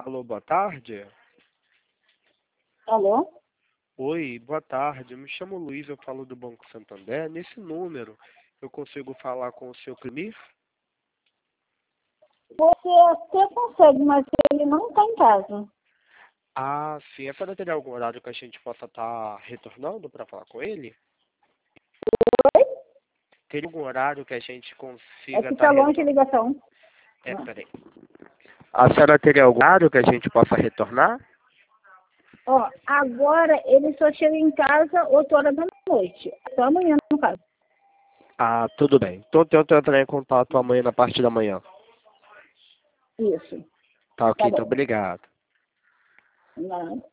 Alô, boa tarde. Alô? Oi, boa tarde. Eu me chamo Luiz, eu falo do Banco Santander. Nesse número, eu consigo falar com o seu Clemir? Você até consegue, mas ele não está em casa. Ah, sim. A senhora teria algum horário que a gente possa estar retornando para falar com ele? Oi? Teria algum horário que a gente É consiga que estar está longe a retornando? ligação. Peraí. A senhora teria algum horário que a gente possa retornar? Ó, agora ele só chega em casa 8 horas da noite. Só amanhã, no caso. Ah, tudo bem. Então eu tento entrar em contato amanhã na parte da manhã. Isso. Tá ok, Tá então bom. obrigado. Não.